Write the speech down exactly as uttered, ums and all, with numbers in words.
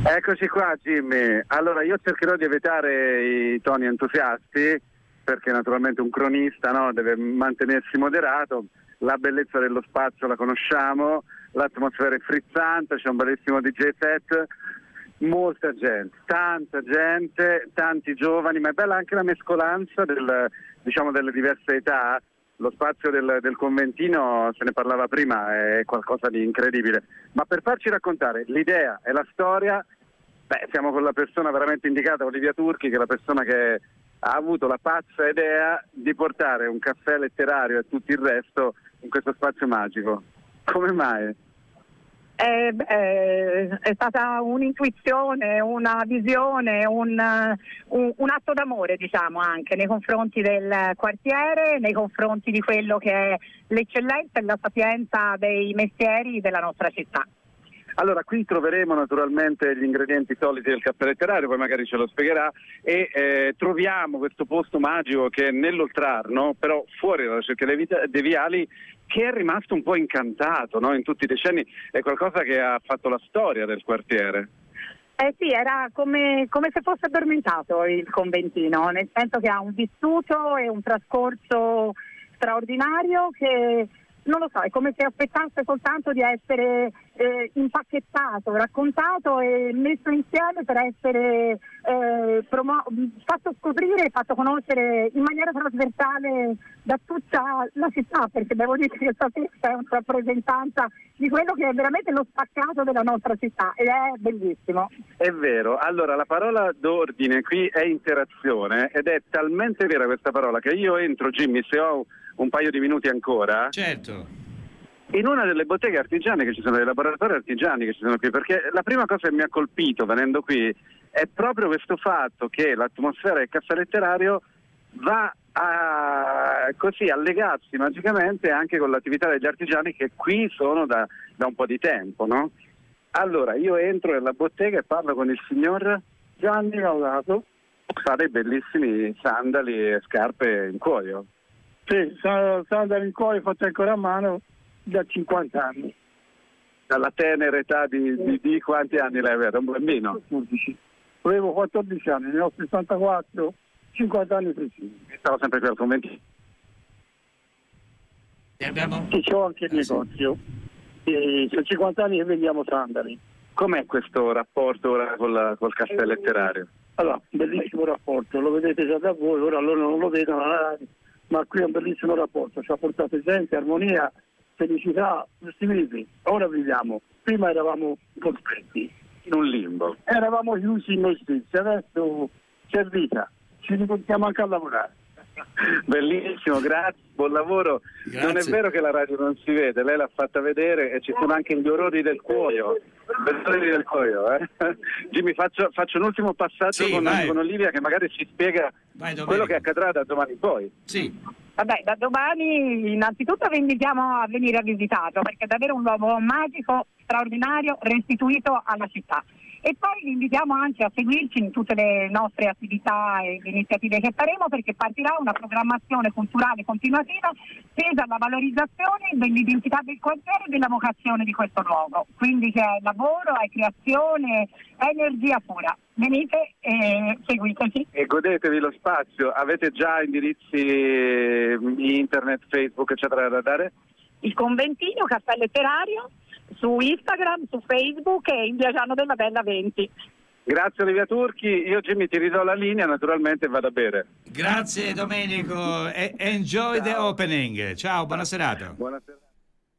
Eccoci qua, Jimmy. Allora, io cercherò di evitare i toni entusiasti, perché naturalmente un cronista, no, deve mantenersi moderato. La bellezza dello spazio la conosciamo, l'atmosfera è frizzante, c'è un bellissimo D J set, molta gente, tanta gente, tanti giovani, ma è bella anche la mescolanza del, diciamo, delle diverse età. Lo spazio del, del conventino, se ne parlava prima, è qualcosa di incredibile. Ma per farci raccontare l'idea e la storia, beh, siamo con la persona veramente indicata, Olivia Turchi, che è la persona che ha avuto la pazza idea di portare un caffè letterario e tutto il resto in questo spazio magico. Come mai? È, è, è stata un'intuizione, una visione, un, un, un atto d'amore, diciamo, anche nei confronti del quartiere, nei confronti di quello che è l'eccellenza e la sapienza dei mestieri della nostra città. Allora, qui troveremo naturalmente gli ingredienti soliti del caffè letterario, poi magari ce lo spiegherà, e eh, troviamo questo posto magico che è nell'Oltrarno, però fuori dalla cerchia dei, vita- dei viali, che è rimasto un po' incantato, no? In tutti i decenni è qualcosa che ha fatto la storia del quartiere. Eh sì, era come, come se fosse addormentato il conventino, nel senso che ha un vissuto e un trascorso straordinario che... non lo so, è come se aspettasse soltanto di essere eh, impacchettato, raccontato e messo insieme per essere eh, promo- fatto scoprire e fatto conoscere in maniera trasversale da tutta la città, perché devo dire che questa festa è una rappresentanza di quello che è veramente lo spaccato della nostra città ed è bellissimo. È vero, allora la parola d'ordine qui è interazione ed è talmente vera questa parola che io entro, Jimmy, se ho un paio di minuti ancora. Certo. In una delle botteghe artigiane che ci sono, dei laboratori artigiani che ci sono qui, perché la prima cosa che mi ha colpito venendo qui è proprio questo fatto che l'atmosfera del caffè letterario va a così allegarsi magicamente anche con l'attività degli artigiani che qui sono da, da un po' di tempo, no? Allora io entro nella bottega e parlo con il signor Gianni Laudato, fa dei bellissimi sandali e scarpe in cuoio. Sì, sandali in cuoio fatti ancora a mano da cinquanta anni. Dalla tenera età di, di, di quanti anni lei aveva? Un bambino? quattordici. Avevo quattordici anni, ne ho sessantaquattro, cinquanta anni precisi. Stavo sempre qui al conventino. E abbiamo... Sì, c'ho anche il ah, negozio. Sì. E sono cinquanta anni che vendiamo sandali. Com'è questo rapporto ora col, col caffè letterario? Allora, bellissimo rapporto, lo vedete già da voi, ora loro non lo vedono, ma qui è un bellissimo rapporto, ci ha portato gente, armonia, felicità, questi mesi. Ora viviamo, prima eravamo costretti, In un limbo. eravamo chiusi in noi stessi, adesso c'è vita, ci riportiamo anche a lavorare. Bellissimo, grazie, buon lavoro. Grazie. Non è vero che la radio non si vede, lei l'ha fatta vedere e ci sono anche gli orori del cuoio. Gli orori del cuoio, eh? Jimmy, faccio, faccio un ultimo passaggio Sì, con, vai. con Olivia che magari ci spiega Vai, Domenico. quello che accadrà da domani in poi. Sì. Vabbè, da domani innanzitutto vi invitiamo a venire a visitarlo perché è davvero un luogo magico, straordinario, restituito alla città. E poi vi invitiamo anche a seguirci in tutte le nostre attività e le iniziative che faremo perché partirà una programmazione culturale continuativa tesa alla valorizzazione dell'identità del quartiere e della vocazione di questo luogo. Quindi che è lavoro, è creazione, è energia pura. Venite e seguiteci. E godetevi lo spazio. Avete già indirizzi internet, Facebook, eccetera da dare? Il Conventino, Caffè Letterario, su Instagram, su Facebook e in via Giano della Bella venti. Grazie Olivia Turchi, io Jimmy ti ridò la linea naturalmente e vado a bere. Grazie Domenico e enjoy the opening. Ciao, buona serata. Buonasera.